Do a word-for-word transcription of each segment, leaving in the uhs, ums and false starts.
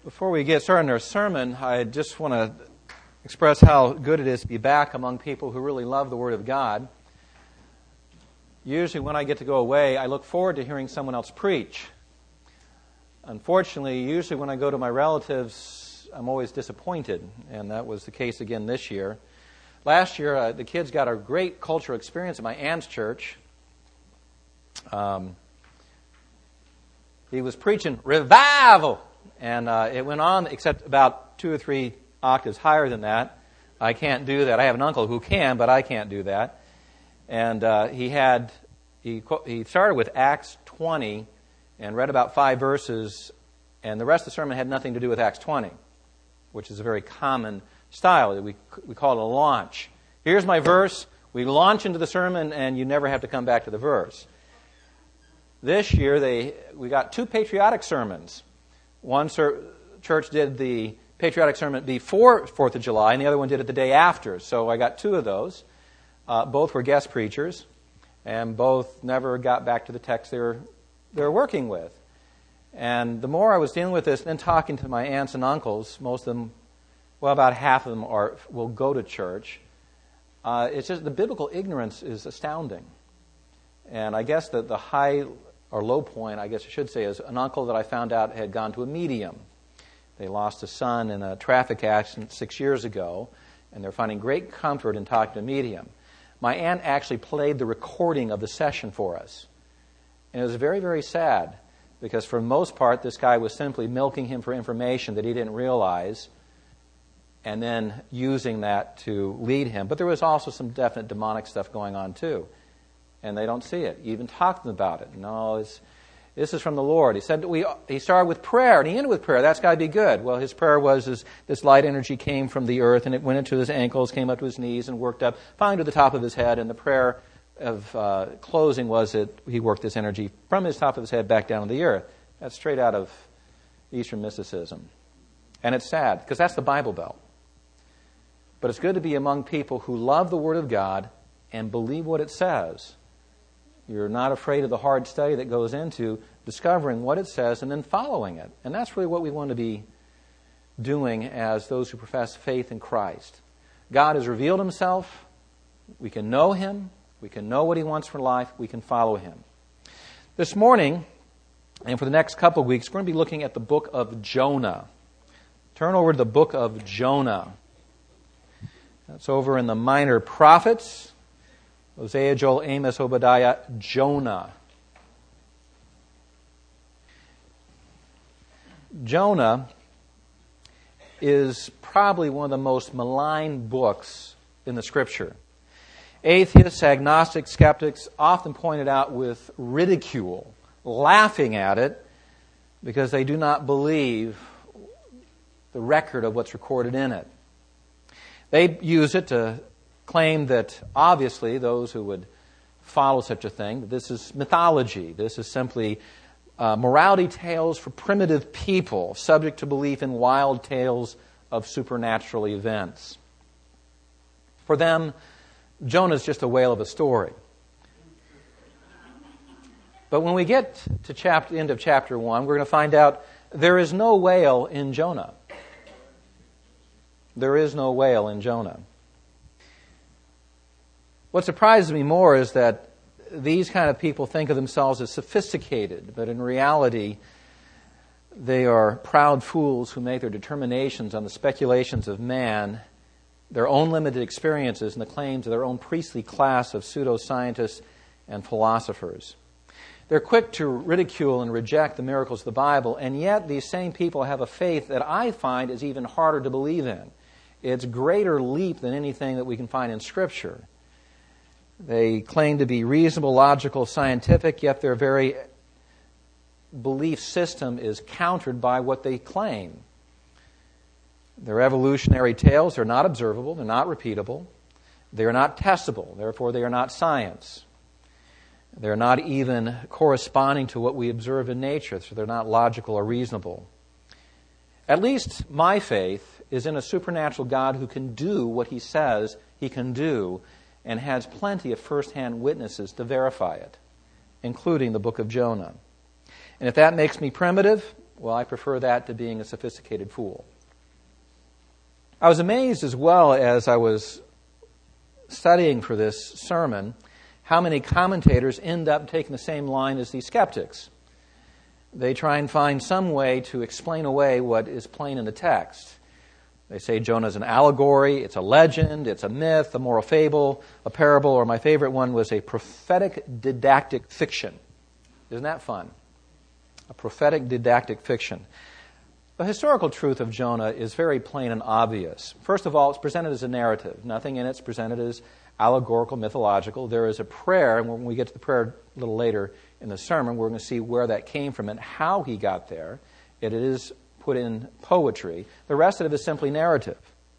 Before we get started on our sermon, I just want to express how good it is to be back among people who really love the Word of God. Usually when I get to go away, I look forward to hearing someone else preach. Unfortunately, usually when I go to my relatives, I'm always disappointed, and that was the case again this year. Last year, uh, the kids got a great cultural experience at my aunt's church. Um, he was preaching revival. And uh, it went on, except about two or three octaves higher than that. I can't do that. I have an uncle who can, but I can't do that. And uh, he had he he started with Acts twenty and read about five verses, and the rest of the sermon had nothing to do with Acts twenty, which is a very common style. We we call it a launch. Here's my verse. We launch into the sermon, and you never have to come back to the verse. This year, they we got two patriotic sermons. One church did the patriotic sermon before fourth of July, and the other one did it the day after. So I got two of those. Uh, both were guest preachers, and both never got back to the text they were, they were working with. And the more I was dealing with this, and then talking to my aunts and uncles, most of them, well, about half of them are will go to church. Uh, it's just the biblical ignorance is astounding. And I guess that the high or low point, I guess I should say, is an uncle that I found out had gone to a medium. They lost a son in a traffic accident six years ago, and they're finding great comfort in talking to a medium. My aunt actually played the recording of the session for us. And it was very, very sad, because for the most part, this guy was simply milking him for information that he didn't realize, and then using that to lead him. But there was also some definite demonic stuff going on, too. And they don't see it. You even talk to them about it. No, it's, this is from the Lord. He said we. He started with prayer, and he ended with prayer. That's got to be good. Well, his prayer was is, this light energy came from the earth, and it went into his ankles, came up to his knees, and worked up, finally to the top of his head. And the prayer of uh, closing was that he worked this energy from his top of his head back down to the earth. That's straight out of Eastern mysticism. And it's sad, because that's the Bible Belt. But it's good to be among people who love the Word of God and believe what it says. You're not afraid of the hard study that goes into discovering what it says and then following it. And that's really what we want to be doing as those who profess faith in Christ. God has revealed Himself. We can know Him. We can know what He wants for life. We can follow Him. This morning, and for the next couple of weeks, we're going to be looking at the book of Jonah. Turn over to the book of Jonah. That's over in the Minor Prophets. Hosea, Joel, Amos, Obadiah, Jonah. Jonah is probably one of the most maligned books in the Scripture. Atheists, agnostics, skeptics often point it out with ridicule, laughing at it because they do not believe the record of what's recorded in it. They use it to claim that obviously those who would follow such a thing, that this is mythology. This is simply uh, morality tales for primitive people, subject to belief in wild tales of supernatural events. For them, Jonah is just a whale of a story. But when we get to chapter, end of chapter one, we're going to find out there is no whale in Jonah. There is no whale in Jonah. What surprises me more is that these kind of people think of themselves as sophisticated, but in reality, they are proud fools who make their determinations on the speculations of man, their own limited experiences, and the claims of their own priestly class of pseudoscientists and philosophers. They're quick to ridicule and reject the miracles of the Bible, and yet these same people have a faith that I find is even harder to believe in. It's a greater leap than anything that we can find in Scripture. They claim to be reasonable, logical, scientific, yet their very belief system is countered by what they claim. Their evolutionary tales are not observable, they're not repeatable, they are not testable, therefore they are not science. They're not even corresponding to what we observe in nature, so they're not logical or reasonable. At least my faith is in a supernatural God who can do what He says He can do, and has plenty of first-hand witnesses to verify it, including the book of Jonah. And if that makes me primitive, Well, I prefer that to being a sophisticated fool. I was amazed as well as I was studying for this sermon how many commentators end up taking the same line as these skeptics. They try and find some way to explain away what is plain in the text. They say Jonah is an allegory, it's a legend, it's a myth, a moral fable, a parable, or my favorite one was a prophetic didactic fiction. Isn't that fun? A prophetic didactic fiction. The historical truth of Jonah is very plain and obvious. First of all, it's presented as a narrative. Nothing in it is presented as allegorical, mythological. There is a prayer, and when we get to the prayer a little later in the sermon, we're going to see where that came from and how he got there. It is put in poetry. The rest of it is simply narrative.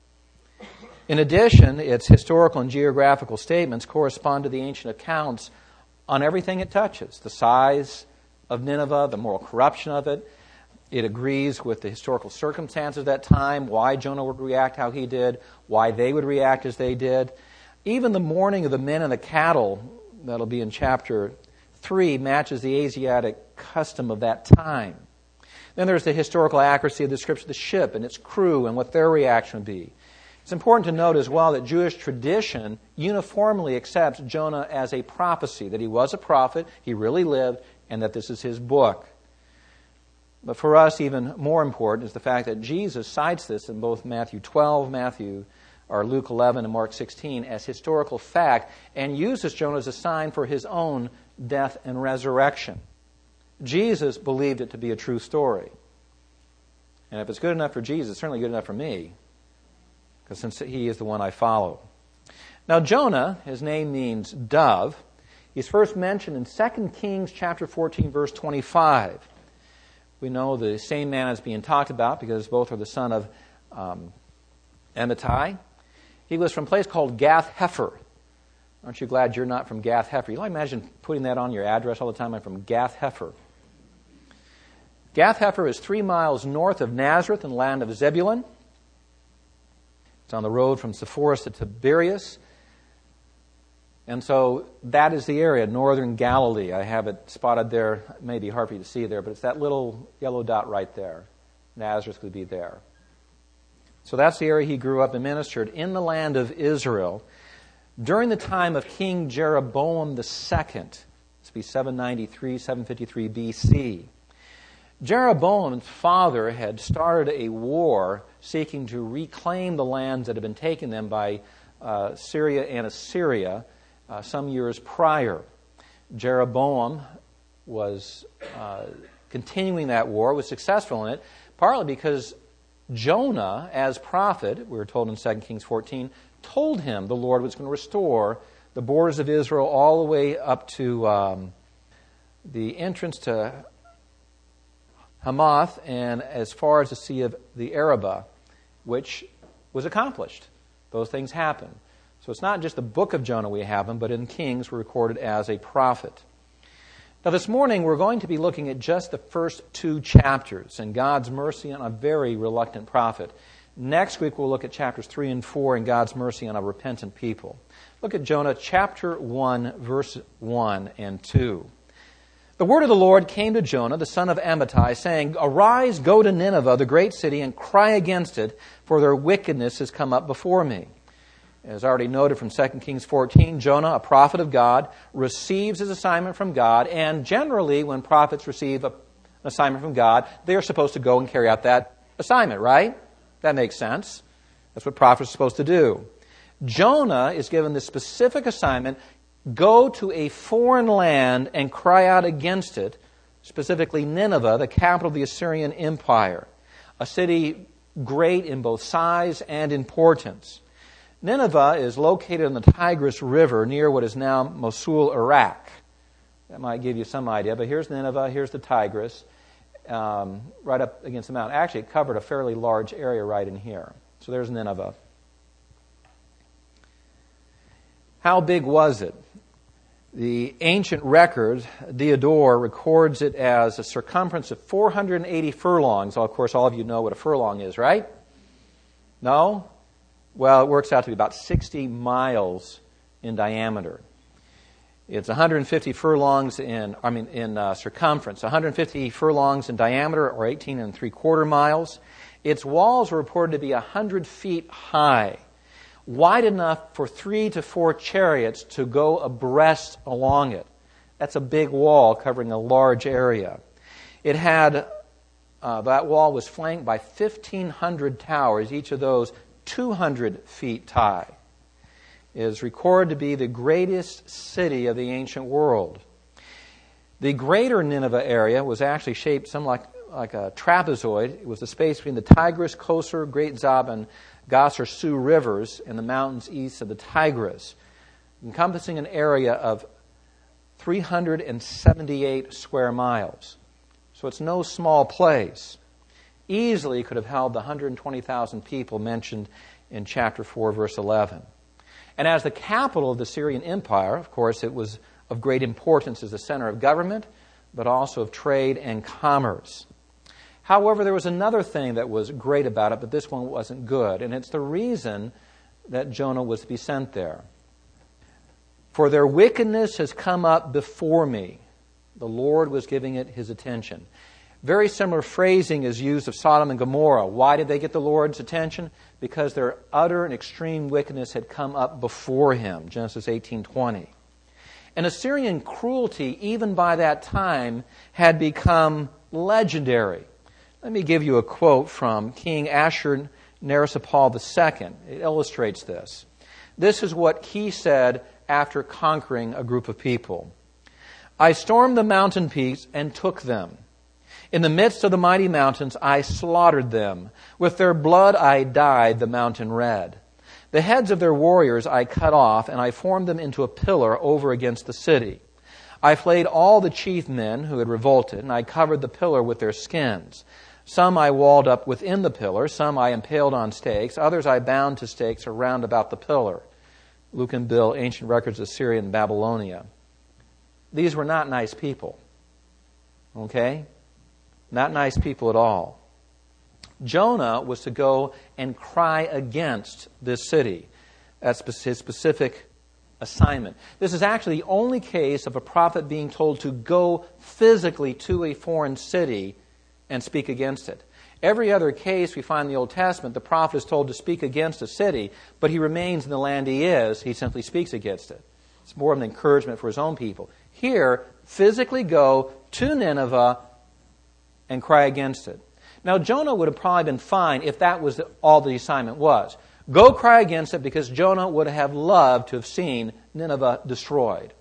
In addition, its historical and geographical statements correspond to the ancient accounts on everything it touches. The size of Nineveh, the moral corruption of it. It agrees with the historical circumstances of that time, why Jonah would react how he did, why they would react as they did. Even the mourning of the men and the cattle, that'll be in chapter three, matches the Asiatic custom of that time. Then there's the historical accuracy of the description of the ship and its crew and what their reaction would be. It's important to note as well that Jewish tradition uniformly accepts Jonah as a prophecy, that he was a prophet, he really lived, and that this is his book. But for us, even more important is the fact that Jesus cites this in both Matthew twelve, Matthew or Luke eleven, and Mark sixteen as historical fact, and uses Jonah as a sign for his own death and resurrection. Jesus believed it to be a true story. And if it's good enough for Jesus, it's certainly good enough for me, because since he is the one I follow. Now Jonah, his name means dove. He's first mentioned in Second Kings chapter fourteen, verse twenty-five. We know the same man is being talked about because both are the son of um, Amittai. He was from a place called Gath-Hepher. Aren't you glad you're not from Gath-Hepher? You might imagine putting that on your address all the time. I'm from Gath-Hepher. Gath-Hepher is three miles north of Nazareth in the land of Zebulun. It's on the road from Sepphoris to Tiberias. And so that is the area, northern Galilee. I have it spotted there. It may be hard for you to see there, but it's that little yellow dot right there. Nazareth would be there. So that's the area he grew up and ministered in the land of Israel during the time of King Jeroboam the Second. This would be seven ninety-three, seven fifty-three B C. Jeroboam's father had started a war seeking to reclaim the lands that had been taken them by uh, Syria and Assyria uh, some years prior. Jeroboam was uh, continuing that war, was successful in it, partly because Jonah, as prophet, we were told in Second Kings fourteen, told him the Lord was going to restore the borders of Israel all the way up to um, the entrance to Hamath and as far as the Sea of the Arabah, which was accomplished. Those things happened. So it's not just the book of Jonah we have him, but in Kings we're recorded as a prophet. Now this morning we're going to be looking at just the first two chapters and God's mercy on a very reluctant prophet. Next week we'll look at chapters three and four and God's mercy on a repentant people. Look at Jonah chapter one, verse one and two. The word of the Lord came to Jonah, the son of Amittai, saying, "Arise, go to Nineveh, the great city, and cry against it, for their wickedness has come up before me." As already noted from Second Kings fourteen, Jonah, a prophet of God, receives his assignment from God, and generally when prophets receive a, an assignment from God, they are supposed to go and carry out that assignment, right? That makes sense. That's what prophets are supposed to do. Jonah is given this specific assignment: go to a foreign land and cry out against it, specifically Nineveh, the capital of the Assyrian Empire, a city great in both size and importance. Nineveh is located on the Tigris River near what is now Mosul, Iraq. That might give you some idea, but here's Nineveh, here's the Tigris, um, right up against the mountain. Actually, it covered a fairly large area right in here. So there's Nineveh. How big was it? The ancient record, Diodore, records it as a circumference of four hundred eighty furlongs. Well, of course, all of you know what a furlong is, right? No? Well, it works out to be about sixty miles in diameter. It's one hundred fifty furlongs in, I mean, in uh, circumference, one hundred fifty furlongs in diameter, or eighteen and three quarter miles. Its walls were reported to be one hundred feet high, wide enough for three to four chariots to go abreast along it. That's a big wall covering a large area. It had, uh, that wall was flanked by fifteen hundred towers, each of those two hundred feet high. It is recorded to be the greatest city of the ancient world. The greater Nineveh area was actually shaped somewhat like, like a trapezoid. It was the space between the Tigris, Kosor, Great Zab, and Gasser Sioux rivers in the mountains east of the Tigris, encompassing an area of three hundred seventy-eight square miles. So it's no small place. Easily could have held the one hundred twenty thousand people mentioned in chapter four, verse eleven. And as the capital of the Syrian Empire, of course, it was of great importance as the center of government, but also of trade and commerce. However, there was another thing that was great about it, but this one wasn't good, and it's the reason that Jonah was to be sent there. For their wickedness has come up before me. The Lord was giving it his attention. Very similar phrasing is used of Sodom and Gomorrah. Why did they get the Lord's attention? Because their utter and extreme wickedness had come up before him. Genesis eighteen twenty. And Assyrian cruelty, even by that time, had become legendary. Let me give you a quote from King Ashur-Narsopal the Second. It illustrates this. This is what he said after conquering a group of people. I stormed the mountain peaks and took them. In the midst of the mighty mountains, I slaughtered them. With their blood, I dyed the mountain red. The heads of their warriors I cut off, and I formed them into a pillar over against the city. I flayed all the chief men who had revolted, and I covered the pillar with their skins. Some I walled up within the pillar, some I impaled on stakes, others I bound to stakes around about the pillar. Luke and Bill, Ancient Records of Syria and Babylonia. These were not nice people. Okay? Not nice people at all. Jonah was to go and cry against this city. That's his specific assignment. This is actually the only case of a prophet being told to go physically to a foreign city and speak against it. Every other case we find in the Old Testament, the prophet is told to speak against a city, but he remains in the land he is. He simply speaks against it. It's more of an encouragement for his own people. Here, physically go to Nineveh and cry against it. Now, Jonah would have probably been fine if that was all the assignment was. Go cry against it, because Jonah would have loved to have seen Nineveh destroyed.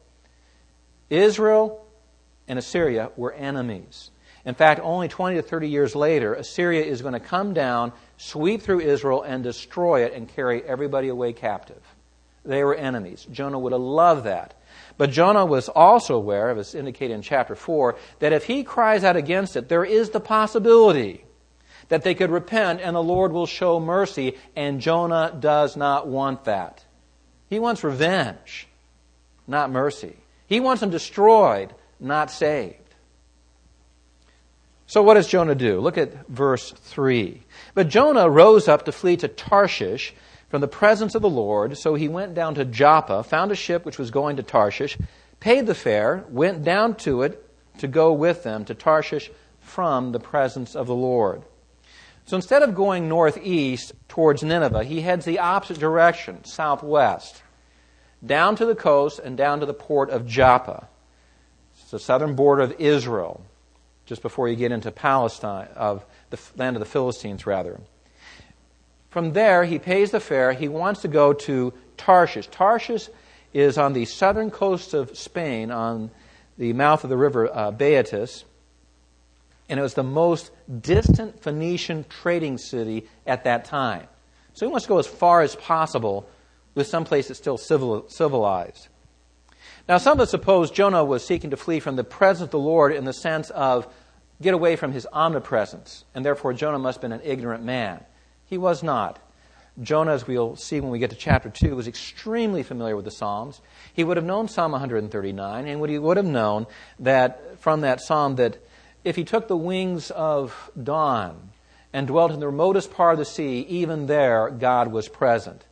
Israel and Assyria were enemies. In fact, only twenty to thirty years later, Assyria is going to come down, sweep through Israel, and destroy it and carry everybody away captive. They were enemies. Jonah would have loved that. But Jonah was also aware, as indicated in chapter four, that if he cries out against it, there is the possibility that they could repent and the Lord will show mercy, and Jonah does not want that. He wants revenge, not mercy. He wants them destroyed, not saved. So what does Jonah do? Look at verse three. But Jonah rose up to flee to Tarshish from the presence of the Lord. So he went down to Joppa, found a ship which was going to Tarshish, paid the fare, went down to it to go with them to Tarshish from the presence of the Lord. So instead of going northeast towards Nineveh, he heads the opposite direction, southwest, down to the coast and down to the port of Joppa. It's the southern border of Israel, just before you get into Palestine, of the land of the Philistines, rather. From there, he pays the fare. He wants to go to Tarshish. Tarshish is on the southern coast of Spain, on the mouth of the river uh, Baetis, and it was the most distant Phoenician trading city at that time. So he wants to go as far as possible with some place that's still civil, civilized. Now, some of us suppose Jonah was seeking to flee from the presence of the Lord in the sense of get away from his omnipresence, and therefore Jonah must have been an ignorant man. He was not. Jonah, as we'll see when we get to chapter two, was extremely familiar with the Psalms. He would have known Psalm one thirty-nine, and he would have known that from that psalm that if he took the wings of dawn and dwelt in the remotest part of the sea, even there God was present.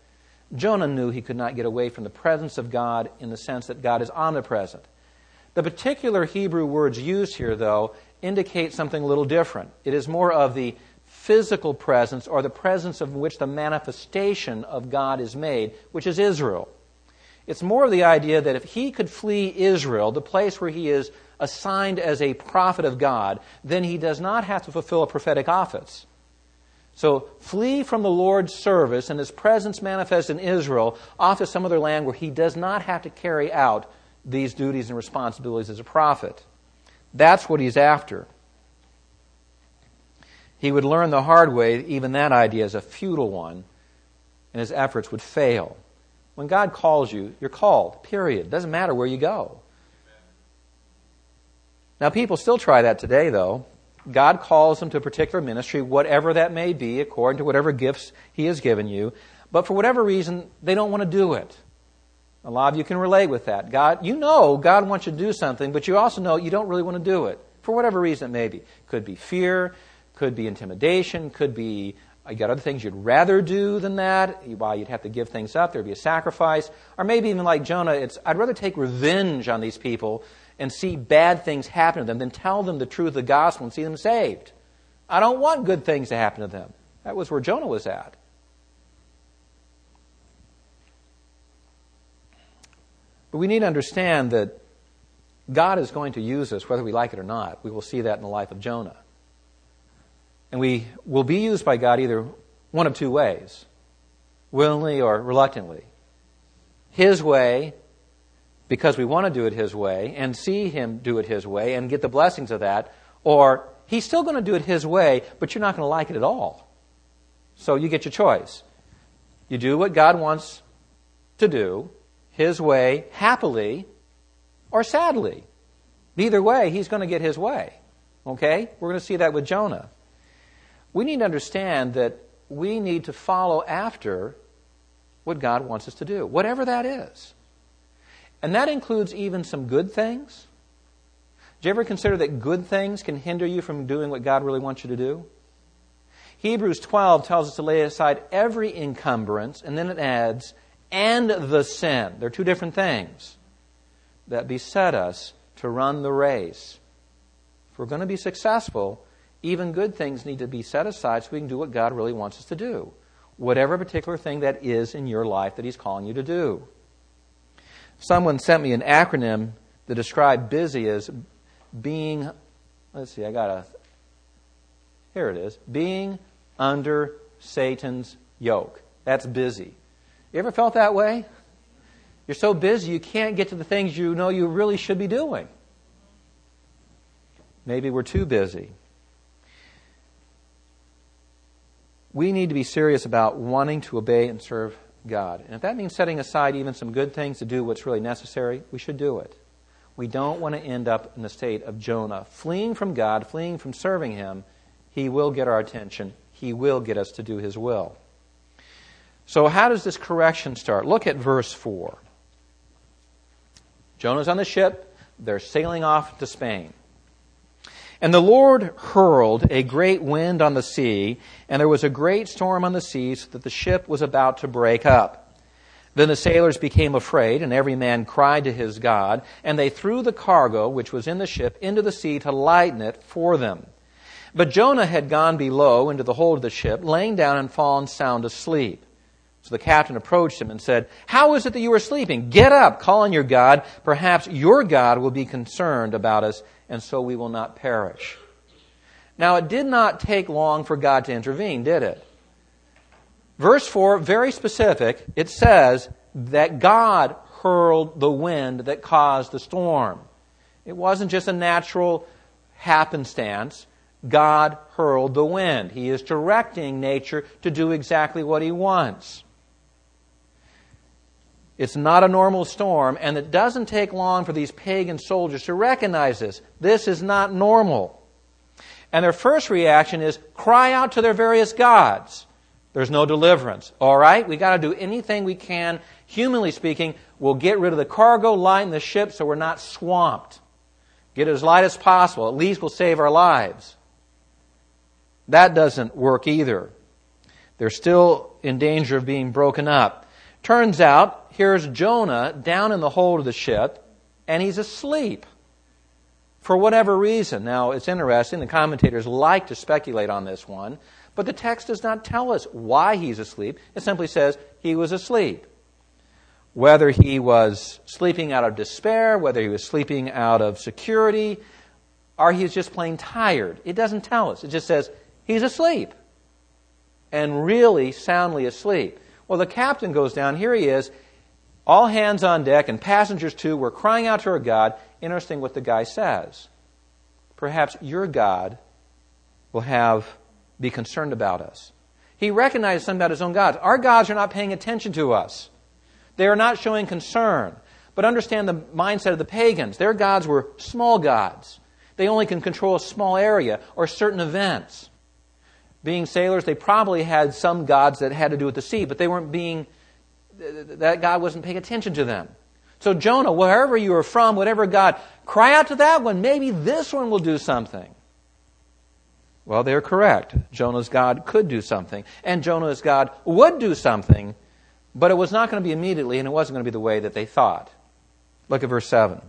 Jonah knew he could not get away from the presence of God in the sense that God is omnipresent. The particular Hebrew words used here, though, indicate something a little different. It is more of the physical presence, or the presence of which the manifestation of God is made, which is Israel. It's more of the idea that if he could flee Israel, the place where he is assigned as a prophet of God, then he does not have to fulfill a prophetic office. So flee from the Lord's service and his presence manifest in Israel off to some other land where he does not have to carry out these duties and responsibilities as a prophet. That's what he's after. He would learn the hard way that even that idea is a futile one, and his efforts would fail. When God calls you, you're called, period. It doesn't matter where you go. Now, people still try that today, though. God calls them to a particular ministry, whatever that may be, according to whatever gifts he has given you. But for whatever reason, they don't want to do it. A lot of you can relate with that. God, you know God wants you to do something, but you also know you don't really want to do it. For whatever reason it may be. Could be fear, could be intimidation, could be you got other things you'd rather do than that. While you'd have to give things up, there'd be a sacrifice. Or maybe even like Jonah, it's I'd rather take revenge on these people and see bad things happen to them than tell them the truth of the gospel and see them saved. I don't want good things to happen to them. That was where Jonah was at. But we need to understand that God is going to use us whether we like it or not. We will see that in the life of Jonah. And we will be used by God either one of two ways, willingly or reluctantly. His way, because we want to do it His way, and see Him do it His way, and get the blessings of that, or He's still going to do it His way, but you're not going to like it at all. So you get your choice. You do what God wants to do, His way, happily, or sadly. Either way, He's going to get His way. Okay? We're going to see that with Jonah. We need to understand that we need to follow after what God wants us to do, whatever that is. And that includes even some good things. Do you ever consider that good things can hinder you from doing what God really wants you to do? Hebrews twelve tells us to lay aside every encumbrance, and then it adds, and the sin. They're two different things that beset us to run the race. If we're going to be successful, even good things need to be set aside so we can do what God really wants us to do. Whatever particular thing that is in your life that He's calling you to do. Someone sent me an acronym that described busy as being, let's see, I got a, here it is, being under Satan's yoke. That's busy. You ever felt that way? You're so busy you can't get to the things you know you really should be doing. Maybe we're too busy. We need to be serious about wanting to obey and serve God. And if that means setting aside even some good things to do what's really necessary, we should do it. We don't want to end up in the state of Jonah, fleeing from God, fleeing from serving Him. He will get our attention. He will get us to do His will. So how does this correction start? Look at verse four. Jonah's on the ship. They're sailing off to Spain. And the Lord hurled a great wind on the sea, and there was a great storm on the sea, so that the ship was about to break up. Then the sailors became afraid, and every man cried to his God, and they threw the cargo which was in the ship into the sea to lighten it for them. But Jonah had gone below into the hold of the ship, laying down and fallen sound asleep. So the captain approached him and said, "How is it that you are sleeping? Get up, call on your God. Perhaps your God will be concerned about us, and so we will not perish." Now, it did not take long for God to intervene, did it? Verse four, very specific, it says that God hurled the wind that caused the storm. It wasn't just a natural happenstance. God hurled the wind. He is directing nature to do exactly what He wants. It's not a normal storm, and it doesn't take long for these pagan soldiers to recognize this. This is not normal. And their first reaction is cry out to their various gods. There's no deliverance. All right, we got to do anything we can. Humanly speaking, we'll get rid of the cargo, lighten the ship so we're not swamped. Get it as light as possible. At least we'll save our lives. That doesn't work either. They're still in danger of being broken up. Turns out, here's Jonah down in the hold of the ship, and he's asleep. For whatever reason. Now, it's interesting. The commentators like to speculate on this one. But the text does not tell us why he's asleep. It simply says he was asleep. Whether he was sleeping out of despair, whether he was sleeping out of security, or he's just plain tired. It doesn't tell us. It just says he's asleep. And really soundly asleep. Well, the captain goes down. Here he is. All hands on deck, and passengers too, were crying out to our God. Interesting what the guy says. Perhaps your God will have be concerned about us. He recognizes something about his own gods. Our gods are not paying attention to us. They are not showing concern. But understand the mindset of the pagans. Their gods were small gods. They only can control a small area or certain events. Being sailors, they probably had some gods that had to do with the sea, but they weren't being, that God wasn't paying attention to them. So Jonah, wherever you are from, whatever God, cry out to that one. Maybe this one will do something. Well, they're correct. Jonah's God could do something. And Jonah's God would do something. But it was not going to be immediately, and it wasn't going to be the way that they thought. Look at verse seven.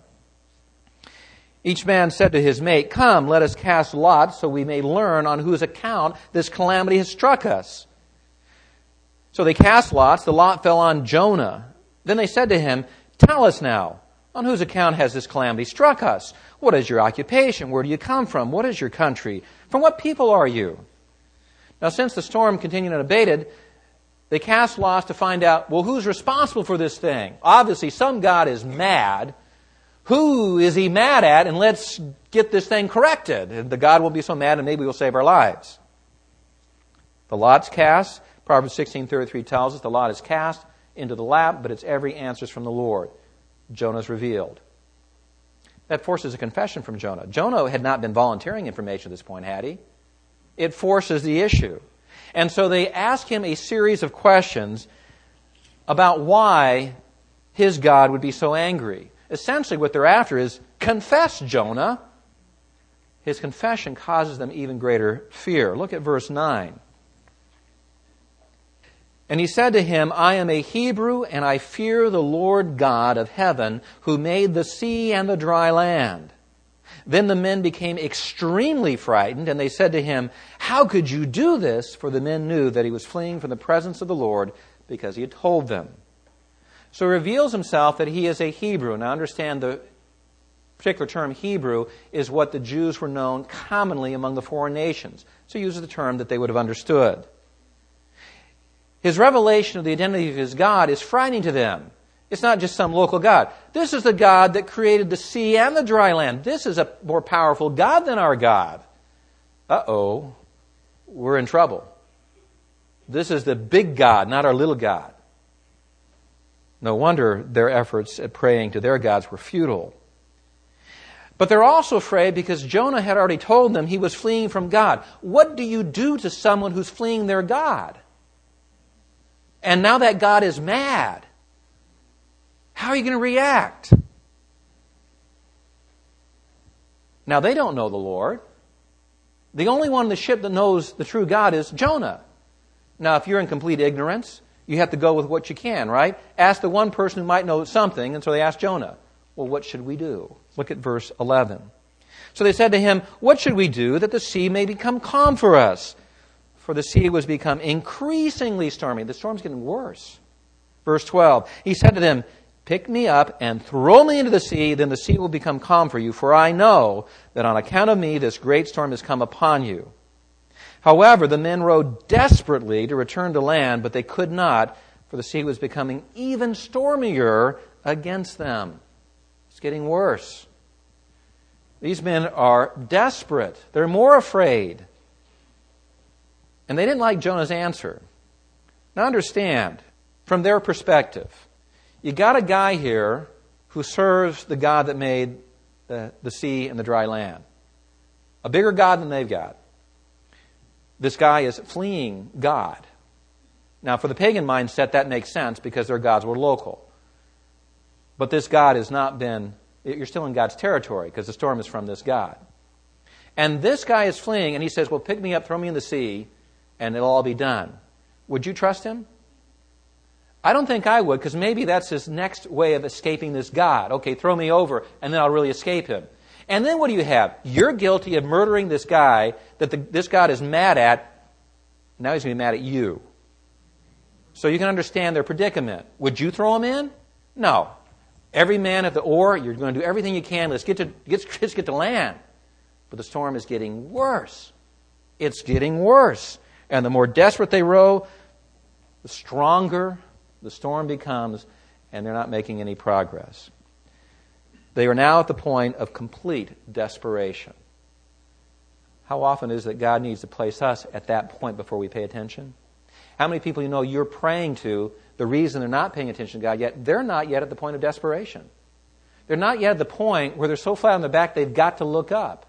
Each man said to his mate, "Come, let us cast lots so we may learn on whose account this calamity has struck us." So they cast lots. The lot fell on Jonah. Then they said to him, "Tell us now, on whose account has this calamity struck us? What is your occupation? Where do you come from? What is your country? From what people are you?" Now, since the storm continued unabated, they cast lots to find out, well, who's responsible for this thing? Obviously, some God is mad. Who is he mad at? And let's get this thing corrected. And the God won't be so mad, and maybe we'll save our lives. The lot's cast. Proverbs sixteen thirty-three tells us the lot is cast into the lap, but its every answer is from the Lord. Jonah's revealed. That forces a confession from Jonah. Jonah had not been volunteering information at this point, had he? It forces the issue. And so they ask him a series of questions about why his God would be so angry. Essentially what they're after is, confess, Jonah. His confession causes them even greater fear. Look at verse nine. And he said to him, "I am a Hebrew, and I fear the Lord God of heaven, who made the sea and the dry land." Then the men became extremely frightened, and they said to him, "How could you do this?" For the men knew that he was fleeing from the presence of the Lord, because he had told them. So he reveals himself that he is a Hebrew. Now understand, the particular term Hebrew is what the Jews were known commonly among the foreign nations. So he uses the term that they would have understood. His revelation of the identity of his God is frightening to them. It's not just some local God. This is the God that created the sea and the dry land. This is a more powerful God than our God. Uh-oh, we're in trouble. This is the big God, not our little God. No wonder their efforts at praying to their gods were futile. But they're also afraid because Jonah had already told them he was fleeing from God. What do you do to someone who's fleeing their God? And now that God is mad. How are you going to react? Now, they don't know the Lord. The only one on the ship that knows the true God is Jonah. Now, if you're in complete ignorance, you have to go with what you can, right? Ask the one person who might know something, and so they asked Jonah, well, what should we do? Look at verse eleven. So they said to him, "What should we do that the sea may become calm for us?" For the sea was become increasingly stormy. The storm's getting worse. Verse twelve, he said to them, "Pick me up and throw me into the sea, then the sea will become calm for you. For I know that on account of me this great storm has come upon you." However, the men rowed desperately to return to land, but they could not, for the sea was becoming even stormier against them. It's getting worse. These men are desperate. They're more afraid. And they didn't like Jonah's answer. Now understand, from their perspective, you got a guy here who serves the God that made the, the sea and the dry land. A bigger God than they've got. This guy is fleeing God. Now, for the pagan mindset, that makes sense because their gods were local. But this God has not been, you're still in God's territory because the storm is from this God. And this guy is fleeing and he says, well, pick me up, throw me in the sea, and it'll all be done. Would you trust him? I don't think I would, because maybe that's his next way of escaping this God. Okay, throw me over, and then I'll really escape him. And then what do you have? You're guilty of murdering this guy that the, this God is mad at. Now he's going to be mad at you. So you can understand their predicament. Would you throw him in? No. Every man at the oar, you're going to do everything you can. Let's get to, let's, let's get to land. But the storm is getting worse. It's getting worse. And the more desperate they row, the stronger the storm becomes, and they're not making any progress. They are now at the point of complete desperation. How often is it that God needs to place us at that point before we pay attention? How many people you know you're praying to, the reason they're not paying attention to God yet, they're not yet at the point of desperation. They're not yet at the point where they're so flat on their back they've got to look up.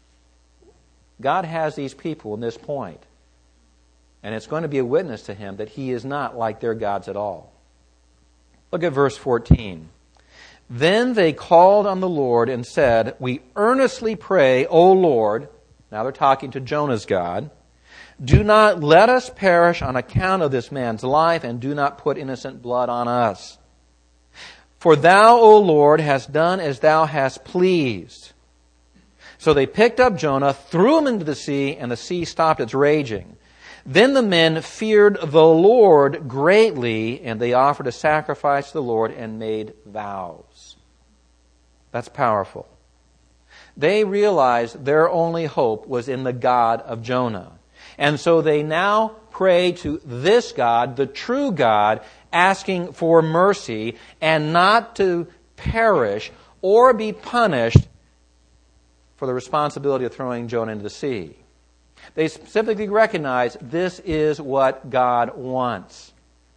God has these people in this point. And it's going to be a witness to him that he is not like their gods at all. Look at verse fourteen. Then they called on the Lord and said, "We earnestly pray, O Lord," now they're talking to Jonah's God, "do not let us perish on account of this man's life, and do not put innocent blood on us. For thou, O Lord, hast done as thou hast pleased." So they picked up Jonah, threw him into the sea, and the sea stopped its raging. Then the men feared the Lord greatly, and they offered a sacrifice to the Lord and made vows. That's powerful. They realized their only hope was in the God of Jonah. And so they now pray to this God, the true God, asking for mercy and not to perish or be punished for the responsibility of throwing Jonah into the sea. They specifically recognize this is what God wants.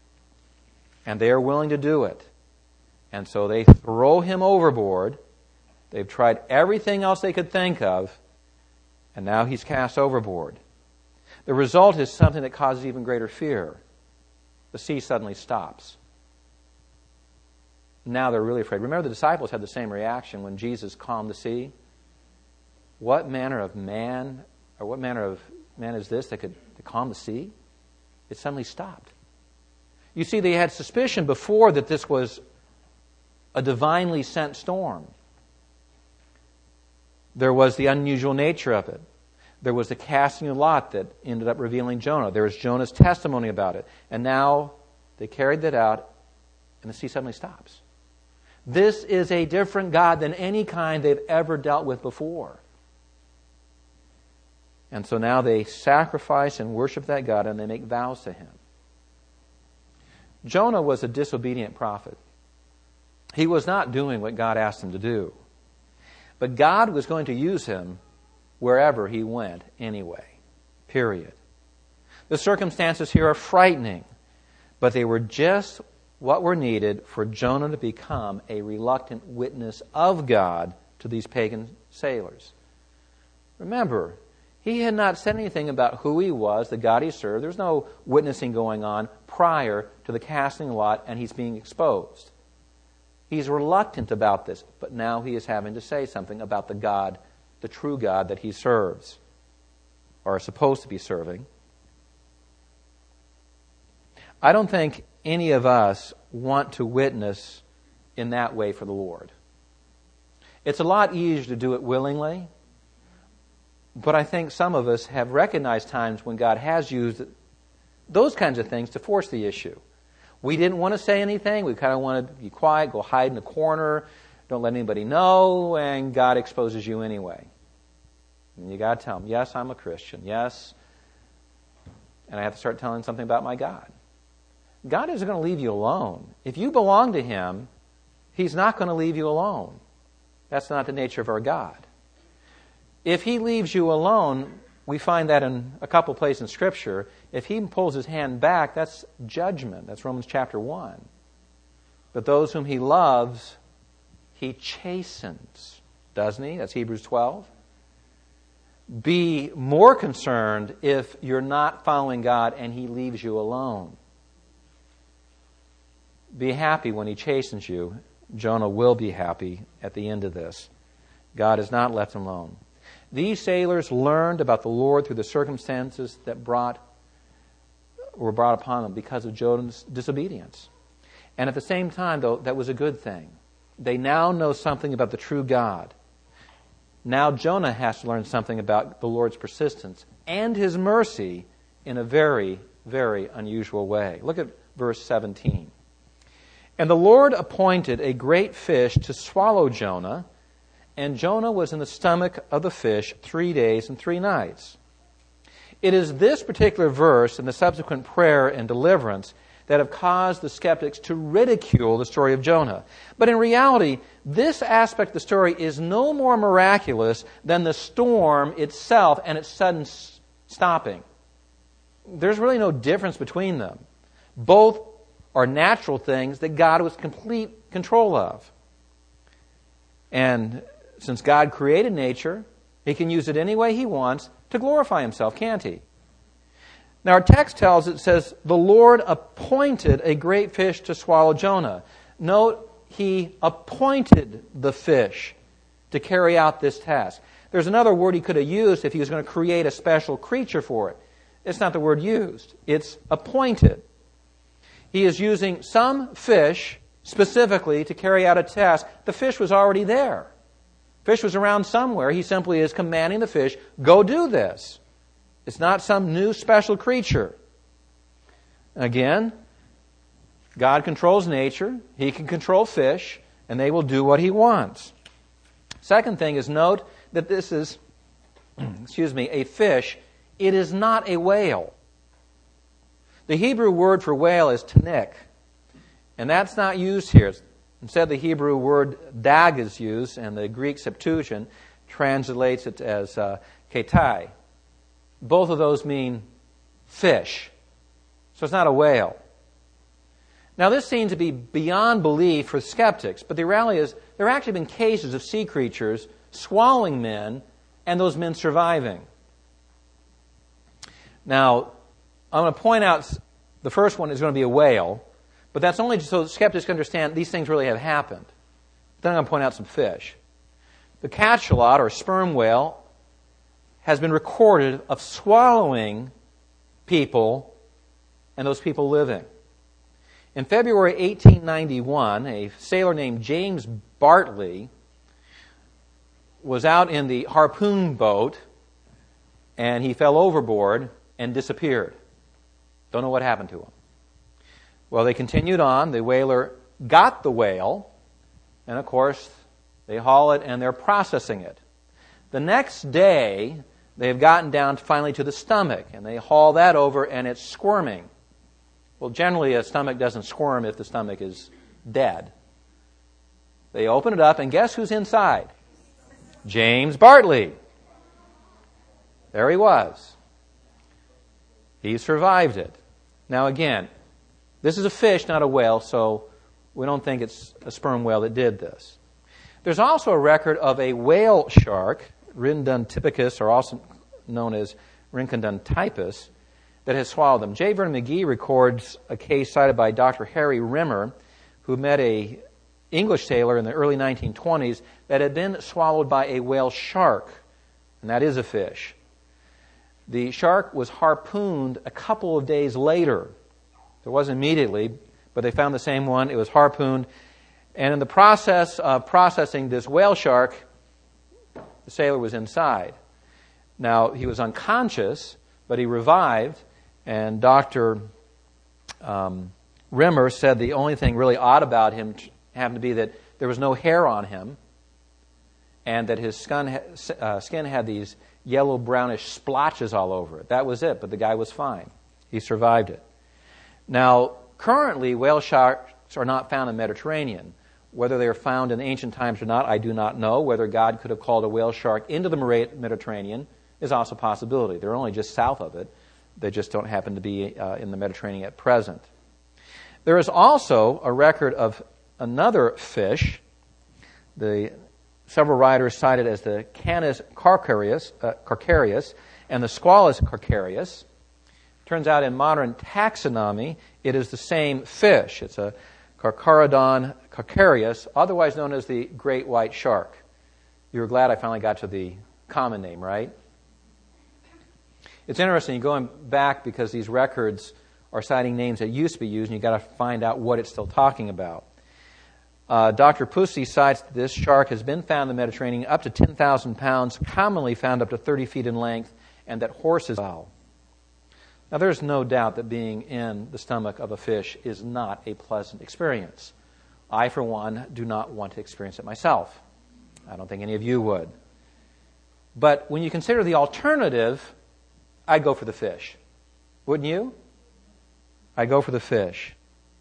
And they are willing to do it. And so they throw him overboard. They've tried everything else they could think of, and now he's cast overboard. The result is something that causes even greater fear. The sea suddenly stops. Now they're really afraid. Remember, the disciples had the same reaction when Jesus calmed the sea. What manner of man, or what manner of man is this that could calm the sea? It suddenly stopped. You see, they had suspicion before that this was a divinely sent storm. There was the unusual nature of it. There was the casting of lot that ended up revealing Jonah. There was Jonah's testimony about it. And now they carried that out, and the sea suddenly stops. This is a different God than any kind they've ever dealt with before. And so now they sacrifice and worship that God, and they make vows to him. Jonah was a disobedient prophet. He was not doing what God asked him to do. But God was going to use him wherever he went anyway. Period. The circumstances here are frightening, but they were just what were needed for Jonah to become a reluctant witness of God to these pagan sailors. Remember, he had not said anything about who he was, the God he served. There's no witnessing going on prior to the casting of lot, and he's being exposed. He's reluctant about this, but now he is having to say something about the God, the true God that he serves, or is supposed to be serving. I don't think any of us want to witness in that way for the Lord. It's a lot easier to do it willingly, but I think some of us have recognized times when God has used those kinds of things to force the issue. We didn't want to say anything. We kind of wanted to be quiet, go hide in the corner, don't let anybody know, and God exposes you anyway. And you got to tell him, yes, I'm a Christian. Yes. And I have to start telling something about my God. God isn't going to leave you alone. If you belong to him, he's not going to leave you alone. That's not the nature of our God. If he leaves you alone, we find that in a couple places in Scripture. If he pulls his hand back, that's judgment. That's Romans chapter one. But those whom he loves, he chastens. Doesn't he? That's Hebrews twelve. Be more concerned if you're not following God and he leaves you alone. Be happy when he chastens you. Jonah will be happy at the end of this. God has not left him alone. These sailors learned about the Lord through the circumstances that brought were brought upon them because of Jonah's disobedience. And at the same time, though, that was a good thing. They now know something about the true God. Now Jonah has to learn something about the Lord's persistence and His mercy in a very, very unusual way. Look at verse seventeen. And the Lord appointed a great fish to swallow Jonah, and Jonah was in the stomach of the fish three days and three nights. It is this particular verse and the subsequent prayer and deliverance that have caused the skeptics to ridicule the story of Jonah. But in reality, this aspect of the story is no more miraculous than the storm itself and its sudden stopping. There's really no difference between them. Both are natural things that God was in complete control of. And since God created nature, He can use it any way He wants to glorify Himself, can't He? Now our text tells it says, the Lord appointed a great fish to swallow Jonah. Note, He appointed the fish to carry out this task. There's another word He could have used if He was going to create a special creature for it. It's not the word used. It's appointed. He is using some fish specifically to carry out a task. The fish was already there. Fish was around somewhere. He simply is commanding the fish, go do this. It's not some new special creature. Again, God controls nature. He can control fish, and they will do what He wants. Second thing is note that this is, excuse me, a fish. It is not a whale. The Hebrew word for whale is tanik, and that's not used here. Instead, the Hebrew word dag is used, and the Greek Septuagint translates it as uh, ketai. Both of those mean fish. So it's not a whale. Now this seems to be beyond belief for skeptics, but the reality is there have actually been cases of sea creatures swallowing men and those men surviving. Now, I'm going to point out the first one is going to be a whale, but that's only so skeptics can understand these things really have happened. Then I'm going to point out some fish. The cachalot, or sperm whale, has been recorded of swallowing people and those people living. In February eighteen ninety-one, a sailor named James Bartley was out in the harpoon boat and he fell overboard and disappeared. Don't know what happened to him. Well, they continued on. The whaler got the whale, and of course, they haul it and they're processing it. The next day, they've gotten down finally to the stomach, and they haul that over, and it's squirming. Well, generally, a stomach doesn't squirm if the stomach is dead. They open it up, and guess who's inside? James Bartley. There he was. He survived it. Now, again, this is a fish, not a whale, so we don't think it's a sperm whale that did this. There's also a record of a whale shark, Rinduntypicus, or also known as Rinconduntypus, that has swallowed them. J. Vernon McGee records a case cited by Doctor Harry Rimmer, who met a English sailor in the early nineteen twenties that had been swallowed by a whale shark, and that is a fish. The shark was harpooned a couple of days later. It wasn't immediately, but they found the same one. It was harpooned. And in the process of processing this whale shark, the sailor was inside. Now, he was unconscious, but he revived, and Doctor Um, Rimmer said the only thing really odd about him happened to be that there was no hair on him, and that his skin, uh, skin had these yellow-brownish splotches all over it. That was it, but the guy was fine. He survived it. Now, currently, whale sharks are not found in the Mediterranean. Whether they are found in ancient times or not, I do not know. Whether God could have called a whale shark into the Mediterranean is also a possibility. They're only just south of it. They just don't happen to be uh, in the Mediterranean at present. There is also a record of another fish. The several writers cite it as the Canis carcarius, uh, carcarius and the Squalus carcarius. Turns out in modern taxonomy, it is the same fish. It's a Carcharodon carcarius, otherwise known as the great white shark. You were glad I finally got to the common name, right? It's interesting going back because these records or citing names that used to be used, and you've got to find out what it's still talking about. Uh, Doctor Pusey cites that this shark has been found in the Mediterranean up to ten thousand pounds, commonly found up to thirty feet in length, and that horses well. Now, there's no doubt that being in the stomach of a fish is not a pleasant experience. I, for one, do not want to experience it myself. I don't think any of you would. But when you consider the alternative, I'd go for the fish. Wouldn't you? I'd go for the fish.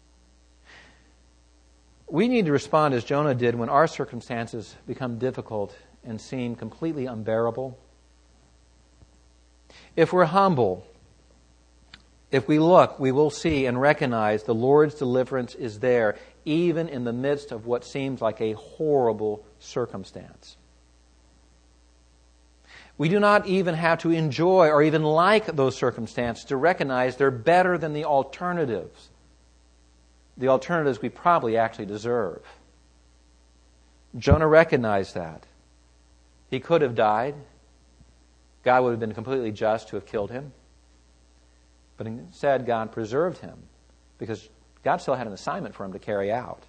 We need to respond as Jonah did when our circumstances become difficult and seem completely unbearable. If we're humble, if we look, we will see and recognize the Lord's deliverance is there, even in the midst of what seems like a horrible circumstance. We do not even have to enjoy or even like those circumstances to recognize they're better than the alternatives. The alternatives we probably actually deserve. Jonah recognized that. He could have died. God would have been completely just to have killed him. But instead, God preserved him because God still had an assignment for him to carry out.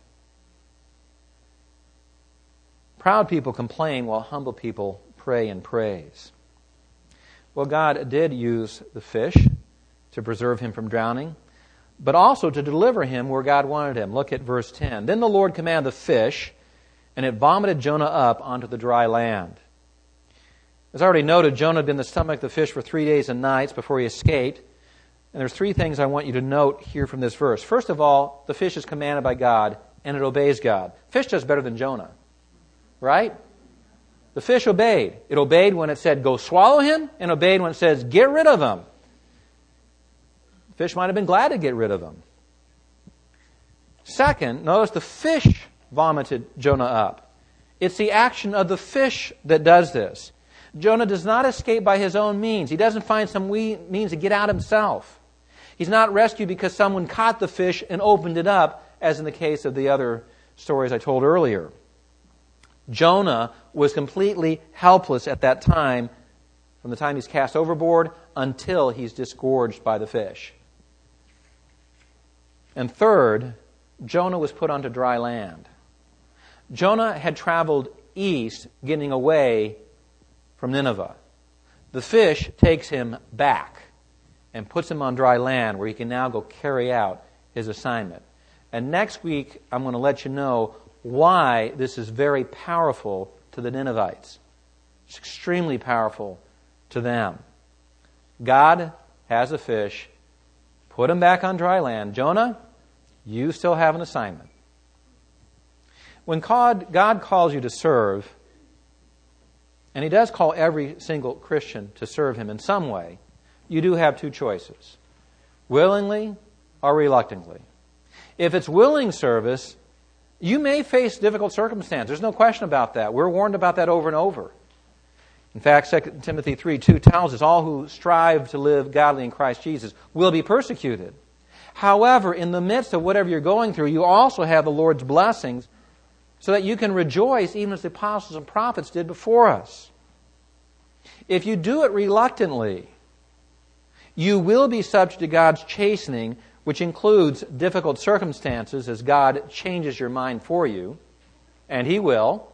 Proud people complain while humble people pray and praise. Well, God did use the fish to preserve him from drowning, but also to deliver him where God wanted him. Look at verse ten. Then the Lord commanded the fish, and it vomited Jonah up onto the dry land. As I already noted, Jonah had been in the stomach of the fish for three days and nights before he escaped. And there's three things I want you to note here from this verse. First of all, the fish is commanded by God, and it obeys God. Fish does better than Jonah, right? The fish obeyed. It obeyed when it said, go swallow him, and obeyed when it says, get rid of him. The fish might have been glad to get rid of him. Second, notice the fish vomited Jonah up. It's the action of the fish that does this. Jonah does not escape by his own means. He doesn't find some we- means to get out himself. He's not rescued because someone caught the fish and opened it up, as in the case of the other stories I told earlier. Jonah was completely helpless at that time, from the time he's cast overboard until he's disgorged by the fish. And third, Jonah was put onto dry land. Jonah had traveled east, getting away from Nineveh. The fish takes him back and puts him on dry land where he can now go carry out his assignment. And next week, I'm going to let you know why this is very powerful to the Ninevites. It's extremely powerful to them. God has a fish, put him back on dry land. Jonah, you still have an assignment. When God, God calls you to serve, and He does call every single Christian to serve Him in some way, you do have two choices, willingly or reluctantly. If it's willing service, you may face difficult circumstances. There's no question about that. We're warned about that over and over. In fact, Second Timothy three two tells us all who strive to live godly in Christ Jesus will be persecuted. However, in the midst of whatever you're going through, you also have the Lord's blessings so that you can rejoice even as the apostles and prophets did before us. If you do it reluctantly, you will be subject to God's chastening, which includes difficult circumstances as God changes your mind for you, and He will.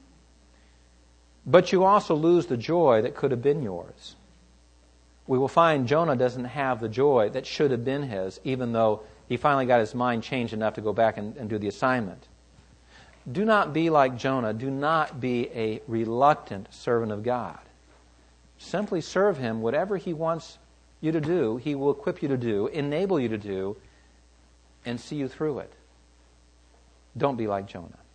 But you also lose the joy that could have been yours. We will find Jonah doesn't have the joy that should have been his, even though he finally got his mind changed enough to go back and, and do the assignment. Do not be like Jonah. Do not be a reluctant servant of God. Simply serve Him. Whatever He wants you to do, He will equip you to do, enable you to do, and see you through it. Don't be like Jonah.